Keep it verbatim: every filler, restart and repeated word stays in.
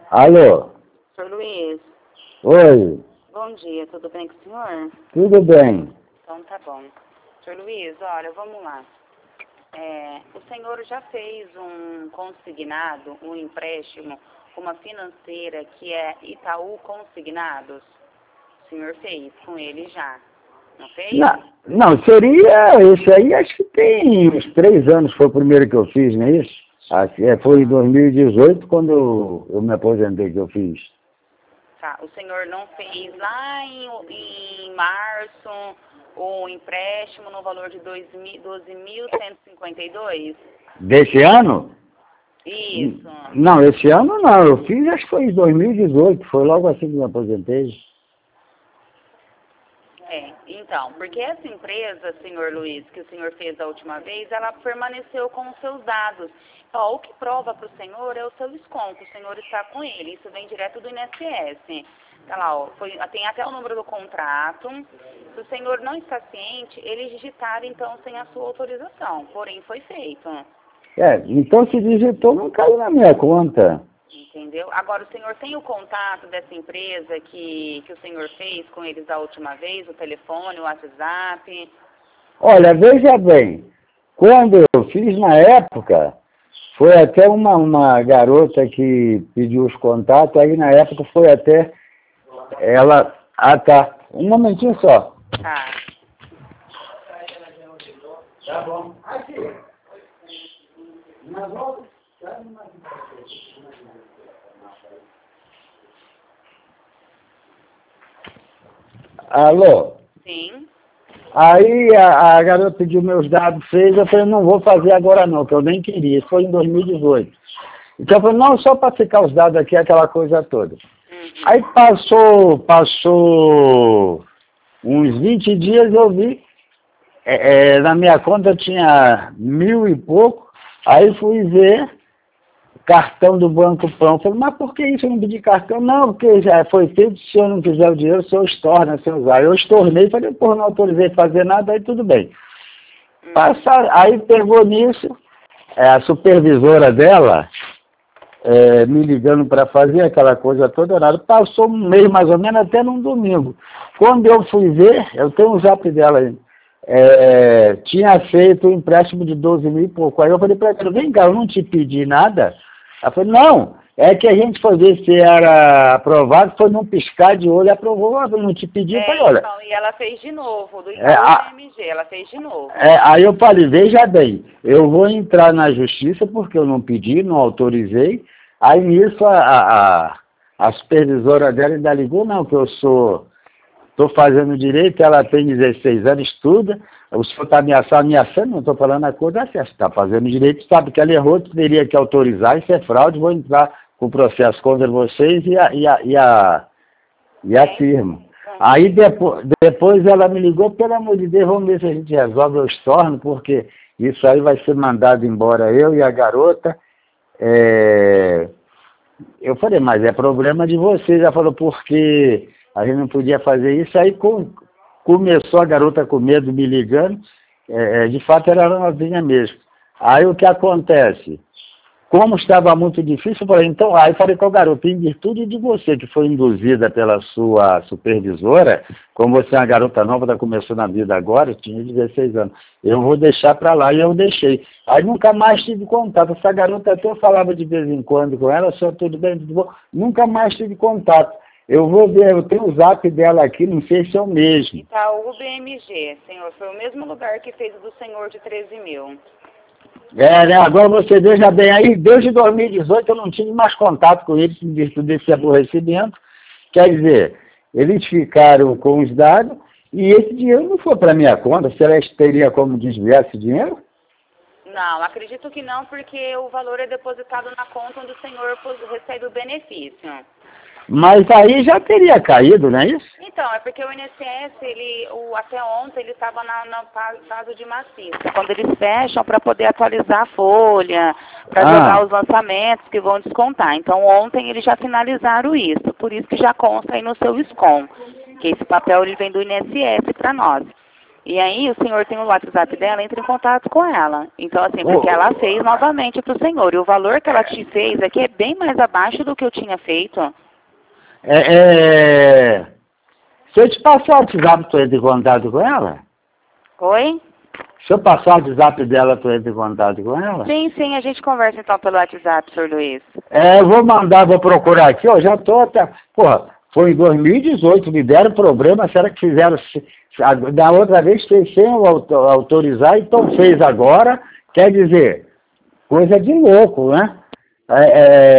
Alô? senhor Luiz, Oi, bom dia, tudo bem com o senhor? tudo bem? Então tá bom. senhor Luiz, olha, vamos lá. É, o senhor já fez um consignado, um empréstimo com uma financeira que é Itaú Consignados? O senhor fez com ele já, não fez? Não, não, seria, esse aí acho que tem uns três anos, foi o primeiro que eu fiz, não é isso? Acho que é, foi em dois mil e dezoito, quando eu, eu me aposentei, que eu fiz. Tá, o senhor não fez lá em, em março o empréstimo no valor de doze mil cento e cinquenta e dois? Desse ano? Isso. Não, esse ano não, eu fiz, acho que foi em dois mil e dezoito, foi logo assim que me aposentei. É, então, porque essa empresa, senhor Luiz, que o senhor fez da última vez, ela permaneceu com os seus dados. Ó, o que prova para o senhor é o seu desconto, o senhor está com ele, isso vem direto do I N S S. Tá lá, ó, foi, tem até o número do contrato. Se o senhor não está ciente, eles digitaram então sem a sua autorização, porém foi feito. É, então se digitou, não caiu na minha conta. Entendeu? Agora, o senhor tem o contato dessa empresa que, que o senhor fez com eles da última vez, o telefone, o WhatsApp? Olha, veja bem, quando eu fiz na época, foi até uma, uma garota que pediu os contatos, aí na época foi até ela... Ah, tá. Um momentinho só. Tá. Tá bom. Aqui. Alô? Sim. Aí a, a garota pediu meus dados, fez, eu falei, não vou fazer agora não, que eu nem queria, isso foi em dois mil e dezoito. Então eu falei, não, só para ficar os dados aqui, aquela coisa toda. Uhum. Aí passou, passou uns vinte dias, eu vi, é, é, na minha conta tinha mil e pouco, aí fui ver cartão do Banco Pão. Falei, mas por que isso eu não pedi cartão? Não, porque já foi feito, se eu não quiser o dinheiro, o senhor estorna, se eu usar. Eu estornei, falei, porra, não autorizei a fazer nada, aí tudo bem. Uhum. Passar, aí pegou nisso, é, a supervisora dela, é, me ligando para fazer aquela coisa toda, nada. Passou um mês mais ou menos, até num domingo. Quando eu fui ver, eu tenho um zap dela aí, é, tinha feito um empréstimo de doze mil e pouco. Aí eu falei para ela, vem cá, eu não te pedi nada. Ela falou, não, é que a gente foi ver se era aprovado, foi num piscar de olho, aprovou, eu não te pedi. Eu É, falei, olha... então, e ela fez de novo, do Itaú É, a, M G, ela fez de novo. é, aí eu falei, veja bem, eu vou entrar na justiça porque eu não pedi, não autorizei. Aí nisso a, a, a supervisora dela ainda ligou, não, que eu sou, estou fazendo direito, ela tem dezesseis anos, estuda, o senhor está ameaçando, ameaçando, não estou falando a coisa certa, está fazendo direito, sabe que ela errou, teria que autorizar, isso é fraude, vou entrar com o processo contra vocês e a, e a, e a, e a firma. Aí depois, depois ela me ligou, pelo amor de Deus, vamos ver se a gente resolve, eu estorno, porque isso aí vai ser mandado embora eu e a garota. É... Eu falei, mas é problema de vocês. Ela falou, porque a gente não podia fazer isso. Aí com... começou a garota com medo me ligando, é, de fato era novinha mesmo. Aí o que acontece? Como estava muito difícil, eu falei, então, aí falei com a garota, em virtude de você, que foi induzida pela sua supervisora, como você é uma garota nova, está começando a vida agora, eu tinha dezesseis anos, eu vou deixar para lá, e eu deixei. Aí nunca mais tive contato, essa garota até eu falava de vez em quando com ela, só tudo bem, tudo bom, nunca mais tive contato. Eu vou ver, eu tenho o zap dela aqui, não sei se é o mesmo. Itaú B M G, senhor, foi o mesmo lugar que fez o do senhor de treze mil. É, né? Agora você veja bem, aí desde dois mil e dezoito eu não tive mais contato com eles em virtude desse aborrecimento. Quer dizer, eles ficaram com os dados e esse dinheiro não foi para minha conta. Será que teria como desviar esse dinheiro? Não, acredito que não, porque o valor é depositado na conta onde o senhor recebe o benefício. Mas aí já teria caído, não é isso? Então, é porque o I N S S, ele, o, até ontem, ele estava na, na fase de maciça. Quando eles fecham para poder atualizar a folha, para Ah. jogar os lançamentos que vão descontar. Então, ontem eles já finalizaram isso. Por isso que já consta aí no seu SCOM, que esse papel ele vem do I N S S para nós. E aí o senhor tem o WhatsApp dela, entra em contato com ela. Então, assim, porque Oh. ela fez novamente para o senhor. E o valor que ela te fez aqui é bem mais abaixo do que eu tinha feito. É, é... Se eu te passar o WhatsApp, tu entra em contato com ela? Oi? Se eu passar o WhatsApp dela, tu entra em contato com ela? Sim, sim, a gente conversa então pelo WhatsApp, senhor Luiz. É, eu vou mandar, vou procurar aqui, ó, já tô até... Porra, foi em dois mil e dezoito, me deram problema, será que fizeram... Da outra vez fez sem autorizar, então fez agora, quer dizer, coisa de louco, né? É, é,